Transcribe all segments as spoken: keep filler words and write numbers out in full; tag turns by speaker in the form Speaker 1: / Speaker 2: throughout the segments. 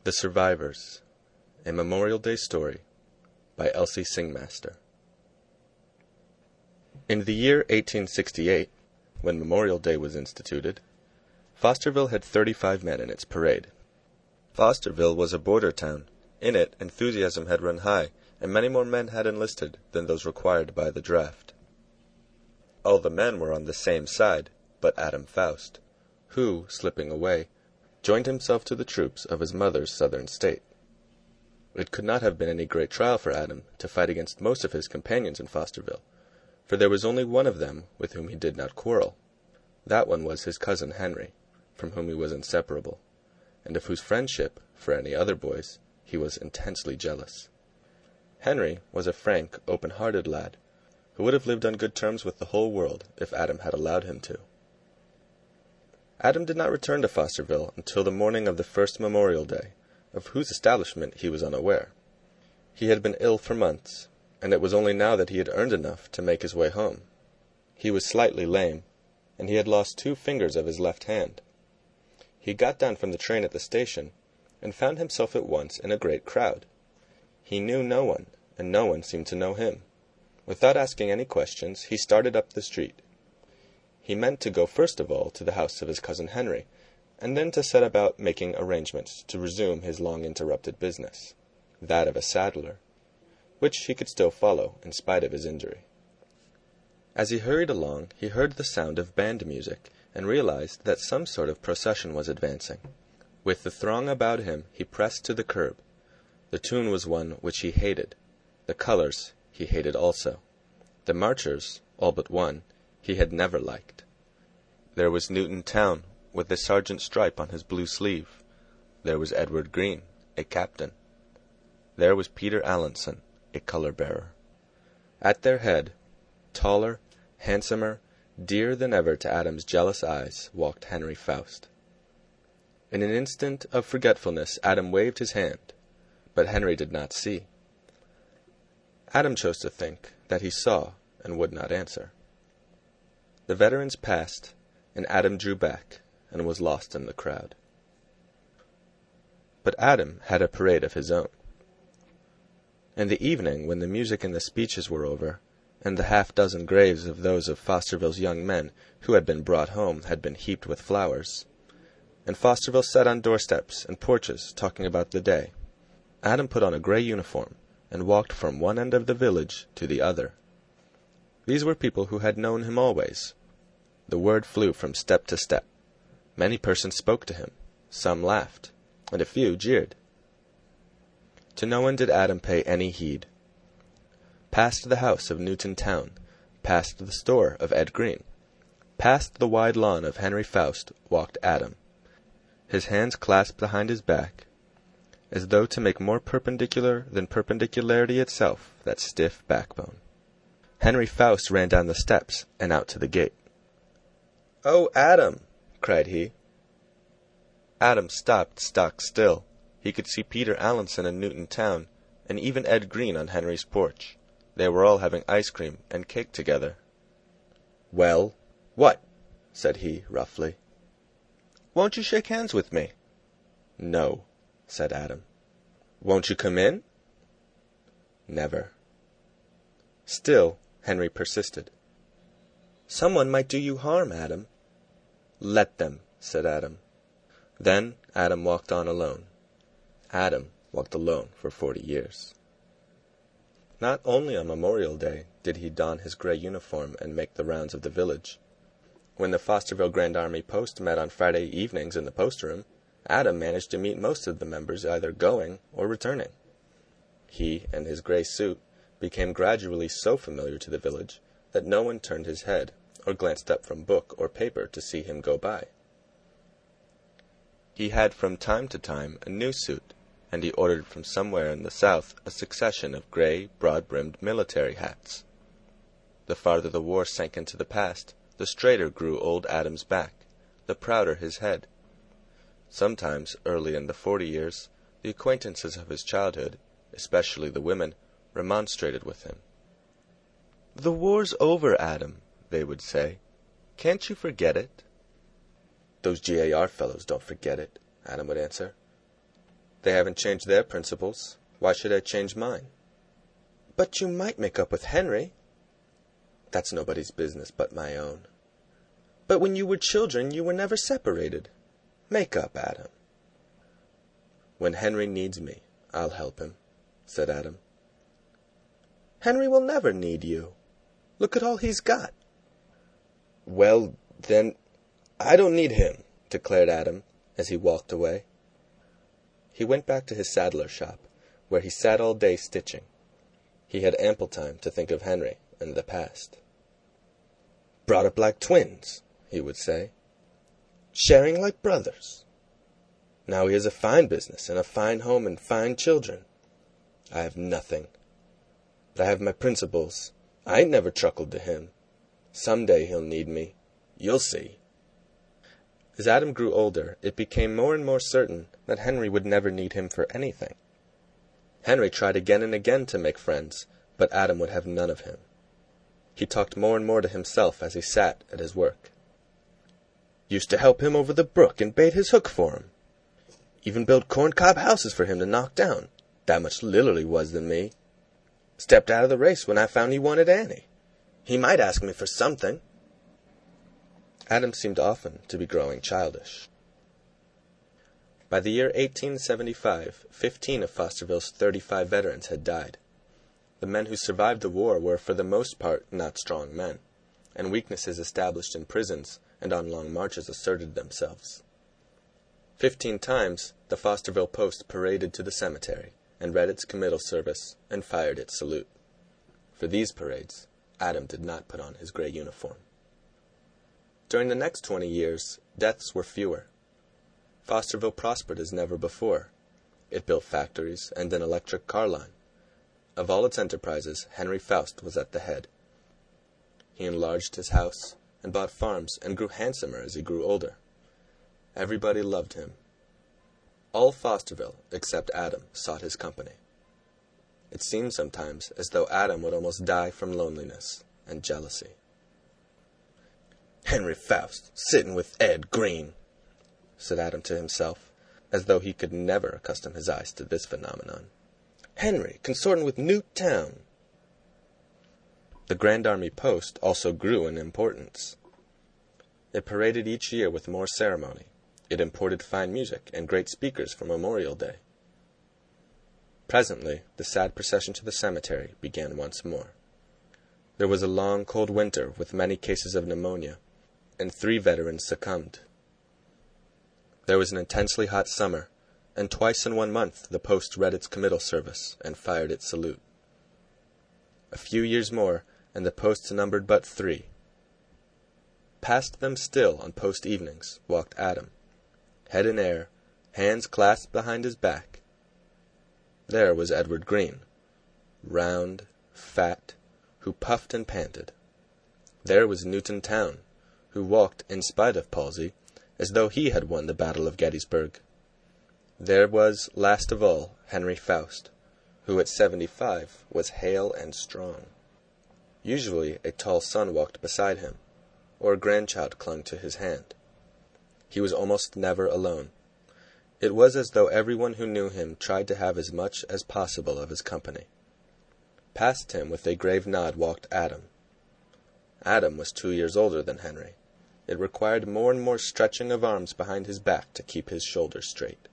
Speaker 1: The Survivors, a Memorial Day Story by Elsie Singmaster. In the year eighteen sixty-eight, when Memorial Day was instituted, Fosterville had thirty-five men in its parade. Fosterville was a border town. In it, enthusiasm had run high, and many more men had enlisted than those required by the draft. All the men were on the same side, but Adam Faust, who, slipping away, joined himself to the troops of his mother's southern state. It could not have been any great trial for Adam to fight against most of his companions in Fosterville, for there was only one of them with whom he did not quarrel. That one was his cousin Henry, from whom he was inseparable, and of whose friendship, for any other boys, he was intensely jealous. Henry was a frank, open-hearted lad, who would have lived on good terms with the whole world if Adam had allowed him to. Adam did not return to Fosterville until the morning of the first Memorial Day, of whose establishment he was unaware. He had been ill for months, and it was only now that he had earned enough to make his way home. He was slightly lame, and he had lost two fingers of his left hand. He got down from the train at the station, and found himself at once in a great crowd. He knew no one, and no one seemed to know him. Without asking any questions, he started up the street. He meant to go first of all to the house of his cousin Henry, and then to set about making arrangements to resume his long-interrupted business, that of a saddler, which he could still follow in spite of his injury. As he hurried along, he heard the sound of band music, and realized that some sort of procession was advancing. With the throng about him, he pressed to the curb. The tune was one which he hated. The colors he hated also. The marchers, all but one, he had never liked. There was Newton Towne, with the sergeant stripe on his blue sleeve. There was Edward Green, a captain. There was Peter Allinson, a color-bearer. At their head, taller, handsomer, dearer than ever to Adam's jealous eyes, walked Henry Faust. In an instant of forgetfulness, Adam waved his hand, but Henry did not see. Adam chose to think that he saw and would not answer. The veterans passed, and Adam drew back and was lost in the crowd. But Adam had a parade of his own. In the evening, when the music and the speeches were over, and the half-dozen graves of those of Fosterville's young men who had been brought home had been heaped with flowers, and Fosterville sat on doorsteps and porches talking about the day, Adam put on a gray uniform and walked from one end of the village to the other. These were people who had known him always. The word flew from step to step. Many persons spoke to him. Some laughed, and a few jeered. To no one did Adam pay any heed. Past the house of Newton Towne, past the store of Ed Green, past the wide lawn of Henry Faust walked Adam, his hands clasped behind his back, as though to make more perpendicular than perpendicularity itself that stiff backbone. Henry Faust ran down the steps and out to the gate. "Oh, Adam!" cried he. Adam stopped stock still. He could see Peter Allinson in Newton Towne, and even Ed Green on Henry's porch. They were all having ice cream and cake together. "Well, what?" said he, roughly. "Won't you shake hands with me?" "No," said Adam. "Won't you come in?" "Never." Still, Henry persisted. "Someone might do you harm, Adam." "Let them," said Adam. Then Adam walked on alone. Adam walked alone for forty years. Not only on Memorial Day did he don his gray uniform and make the rounds of the village. When the Fosterville Grand Army Post met on Friday evenings in the post-room, Adam managed to meet most of the members either going or returning. He and his gray suit became gradually so familiar to the village that no one turned his head or glanced up from book or paper to see him go by. He had from time to time a new suit, and he ordered from somewhere in the South a succession of gray, broad-brimmed military hats. The farther the war sank into the past, the straighter grew old Adam's back, the prouder his head. Sometimes, early in the forty years, the acquaintances of his childhood, especially the women, remonstrated with him. "The war's over, Adam," they would say. "Can't you forget it?" "Those G A R fellows don't forget it," Adam would answer. They haven't changed their principles. Why should I change mine? But you might make up with Henry. That's nobody's business but my own. But when you were children, you were never separated. Make up, Adam. When Henry needs me, I'll help him, said Adam. Henry will never need you. Look at all he's got. Well, then, I don't need him, declared Adam, as he walked away. He went back to his saddler shop, where he sat all day stitching. He had ample time to think of Henry and the past. Brought up like twins, he would say. Sharing like brothers. Now he has a fine business and a fine home and fine children. I have nothing. But I have my principles. I ain't never truckled to him. Some day he'll need me. You'll see. As Adam grew older, it became more and more certain that Henry would never need him for anything. Henry tried again and again to make friends, but Adam would have none of him. He talked more and more to himself as he sat at his work. Used to help him over the brook and bait his hook for him. Even built corncob houses for him to knock down. That much littler he was than me. Stepped out of the race when I found he wanted Annie. He might ask me for something. Adam seemed often to be growing childish. By the year eighteen seventy-five, fifteen of Fosterville's thirty-five veterans had died. The men who survived the war were for the most part not strong men, and weaknesses established in prisons and on long marches asserted themselves. Fifteen times the Fosterville Post paraded to the cemetery and read its committal service and fired its salute. For these parades, Adam did not put on his gray uniform. During the next twenty years, deaths were fewer. Fosterville prospered as never before. It built factories and an electric car line. Of all its enterprises, Henry Faust was at the head. He enlarged his house and bought farms and grew handsomer as he grew older. Everybody loved him. All Fosterville, except Adam, sought his company. It seemed sometimes as though Adam would almost die from loneliness and jealousy. Henry Faust, sitting with Ed Green, said Adam to himself, as though he could never accustom his eyes to this phenomenon. Henry consorting with Newtown. The Grand Army Post also grew in importance. It paraded each year with more ceremony. It imported fine music and great speakers for Memorial Day. Presently, the sad procession to the cemetery began once more. There was a long, cold winter with many cases of pneumonia, and three veterans succumbed. There was an intensely hot summer, and twice in one month the post read its committal service and fired its salute. A few years more, and the posts numbered but three. Past them still on post evenings walked Adam, head in air, hands clasped behind his back. There was Edward Green, round, fat, who puffed and panted. There was Newton Town, who walked, in spite of palsy, as though he had won the Battle of Gettysburg. There was, last of all, Henry Faust, who at seventy-five was hale and strong. Usually a tall son walked beside him, or a grandchild clung to his hand. He was almost never alone. It was as though everyone who knew him tried to have as much as possible of his company. Past him with a grave nod walked Adam. Adam was two years older than Henry. It required more and more stretching of arms behind his back to keep his shoulders straight.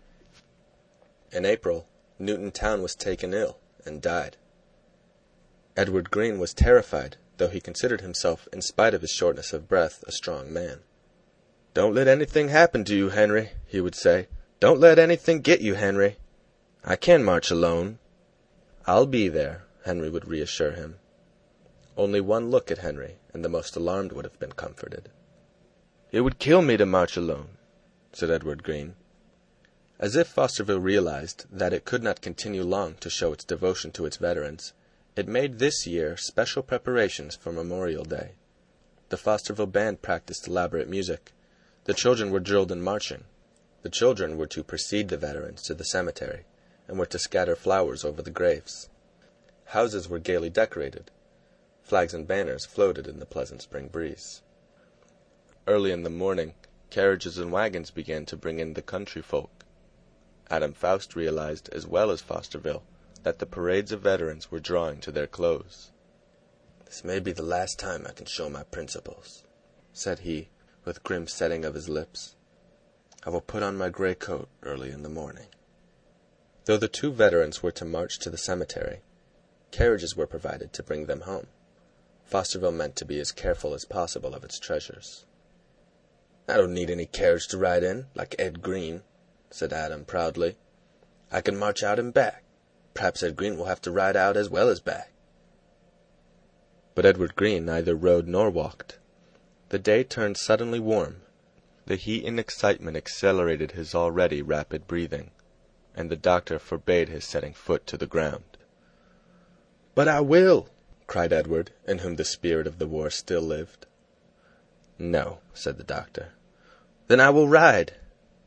Speaker 1: In April, Newton Town was taken ill and died. Edward Green was terrified, though he considered himself, in spite of his shortness of breath, a strong man. "Don't let anything happen to you, Henry," he would say. "Don't let anything get you, Henry. I can march alone." "I'll be there," Henry would reassure him. Only one look at Henry, and the most alarmed would have been comforted. "It would kill me to march alone," said Edward Green. As if Fosterville realized that it could not continue long to show its devotion to its veterans, it made this year special preparations for Memorial Day. The Fosterville band practiced elaborate music. The children were drilled in marching. The children were to precede the veterans to the cemetery, and were to scatter flowers over the graves. Houses were gaily decorated. Flags and banners floated in the pleasant spring breeze. Early in the morning, carriages and wagons began to bring in the country folk. Adam Faust realized, as well as Fosterville, that the parades of veterans were drawing to their close. "This may be the last time I can show my principles," said he, with grim setting of his lips. "I will put on my gray coat early in the morning." Though the two veterans were to march to the cemetery, carriages were provided to bring them home. Fosterville meant to be as careful as possible of its treasures. "I don't need any carriage to ride in, like Ed Green," said Adam proudly. "I can march out and back. Perhaps Ed Green will have to ride out as well as back." But Edward Green neither rode nor walked. The day turned suddenly warm. The heat and excitement accelerated his already rapid breathing, and the doctor forbade his setting foot to the ground. "But I will!" cried Edward, in whom the spirit of the war still lived. "No," said the doctor. "Then I will ride."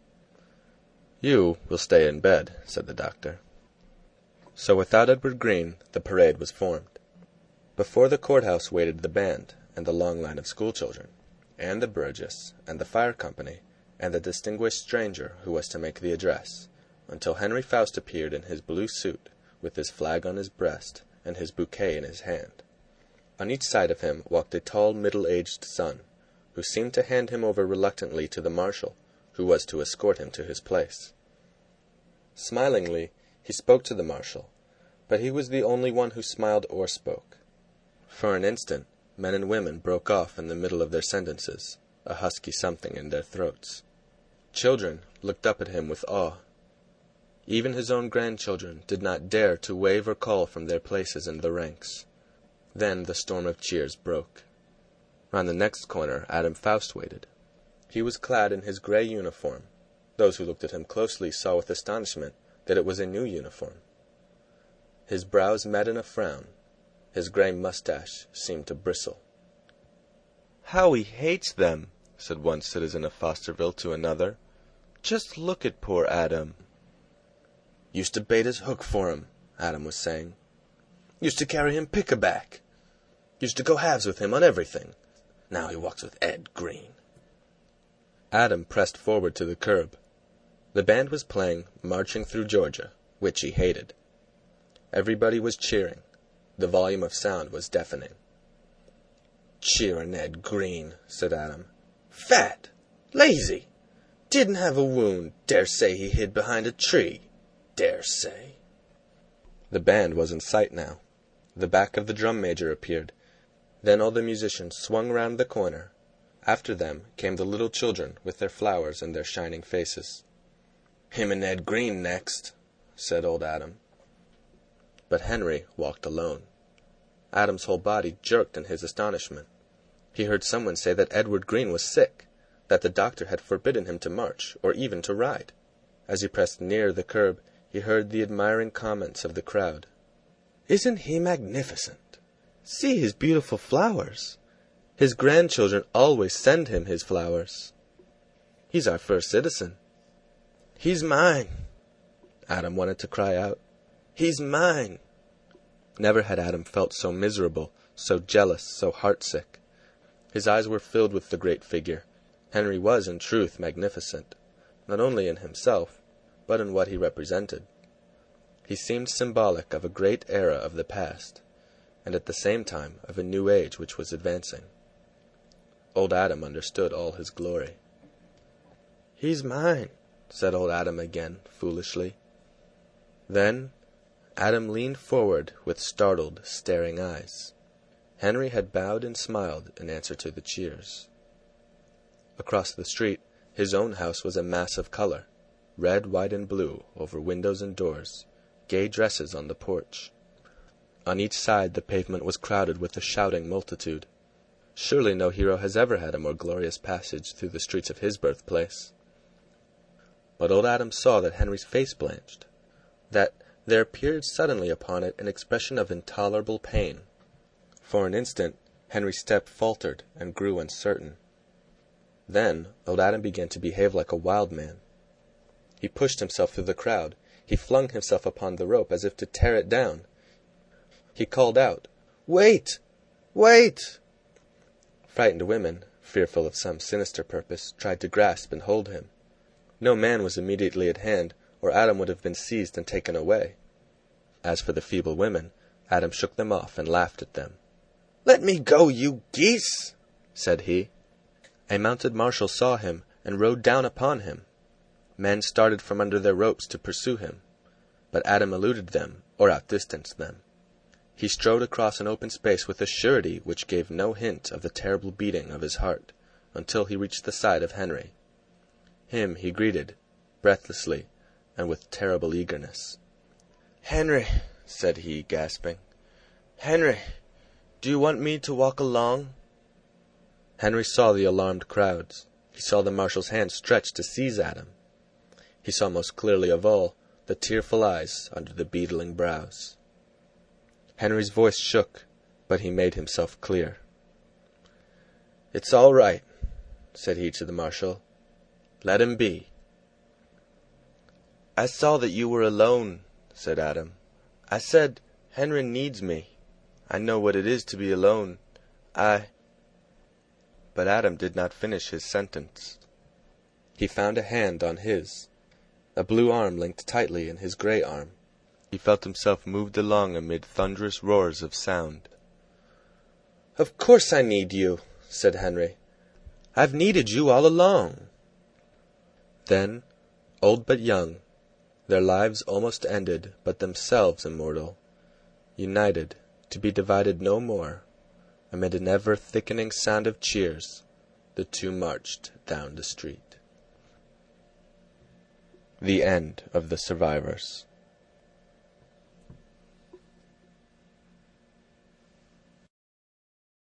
Speaker 1: "You will stay in bed," said the doctor. So without Edward Green, the parade was formed. Before the courthouse waited the band, and the long line of schoolchildren, and the Burgess, and the fire company, and the distinguished stranger who was to make the address, until Henry Faust appeared in his blue suit, with his flag on his breast, and his bouquet in his hand. On each side of him walked a tall, middle-aged son, who seemed to hand him over reluctantly to the marshal, who was to escort him to his place. Smilingly, he spoke to the marshal, but he was the only one who smiled or spoke. For an instant, men and women broke off in the middle of their sentences, a husky something in their throats. Children looked up at him with awe. Even his own grandchildren did not dare to wave or call from their places in the ranks. Then the storm of cheers broke. Round the next corner Adam Faust waited. He was clad in his gray uniform. Those who looked at him closely saw with astonishment that it was a new uniform. His brows met in a frown. His gray mustache seemed to bristle. "How he hates them," said one citizen of Fosterville to another. "Just look at poor Adam." "Used to bait his hook for him," Adam was saying. "Used to carry him pick-a-back. Used to go halves with him on everything. Now he walks with Ed Green." Adam pressed forward to the curb. The band was playing Marching Through Georgia, which he hated. Everybody was cheering. The volume of sound was deafening. "Cheerin' Ed Green," said Adam. "Fat! Lazy! Didn't have a wound. Dare say he hid behind a tree. Dare say." The band was in sight now. The back of the drum major appeared. Then all the musicians swung round the corner. After them came the little children with their flowers in their shining faces. "Him and Ed Green next," said old Adam. But Henry walked alone. Adam's whole body jerked in his astonishment. He heard someone say that Edward Green was sick, that the doctor had forbidden him to march, or even to ride. As he pressed nearer the curb, he heard the admiring comments of the crowd. "Isn't he magnificent? See his beautiful flowers. His grandchildren always send him his flowers. He's our first citizen. He's mine." Adam wanted to cry out, "He's mine." Never had Adam felt so miserable, so jealous, so heartsick. His eyes were filled with the great figure. Henry was, in truth, magnificent, not only in himself, but in what he represented. He seemed symbolic of a great era of the past, and at the same time of a new age which was advancing. Old Adam understood all his glory. "He's mine," said old Adam again, foolishly. Then Adam leaned forward with startled, staring eyes. Henry had bowed and smiled in answer to the cheers. Across the street, his own house was a mass of color, red, white, and blue, over windows and doors, gay dresses on the porch. On each side the pavement was crowded with a shouting multitude. Surely no hero has ever had a more glorious passage through the streets of his birthplace. But old Adam saw that Henry's face blanched, that there appeared suddenly upon it an expression of intolerable pain. For an instant Henry's step faltered and grew uncertain. Then old Adam began to behave like a wild man. He pushed himself through the crowd. He flung himself upon the rope as if to tear it down. He called out, "Wait! Wait!" Frightened women, fearful of some sinister purpose, tried to grasp and hold him. No man was immediately at hand, or Adam would have been seized and taken away. As for the feeble women, Adam shook them off and laughed at them. "Let me go, you geese!" said he. A mounted marshal saw him and rode down upon him. Men started from under their ropes to pursue him, but Adam eluded them or outdistanced them. He strode across an open space with a surety which gave no hint of the terrible beating of his heart, until he reached the side of Henry. Him he greeted, breathlessly, and with terrible eagerness. "Henry," said he, gasping. "Henry, do you want me to walk along?" Henry saw the alarmed crowds. He saw the marshal's hand stretched to seize Adam. He saw most clearly of all the tearful eyes under the beetling brows. Henry's voice shook, but he made himself clear. "It's all right," said he to the marshal. "Let him be." "I saw that you were alone," said Adam. "I said, Henry needs me. I know what it is to be alone. I—" But Adam did not finish his sentence. He found a hand on his, a blue arm linked tightly in his grey arm. He felt himself moved along amid thunderous roars of sound. "Of course I need you," said Henry. "I've needed you all along." Then, old but young, their lives almost ended, but themselves immortal, united, to be divided no more, amid an ever-thickening sound of cheers, the two marched down the street. The end of the survivors.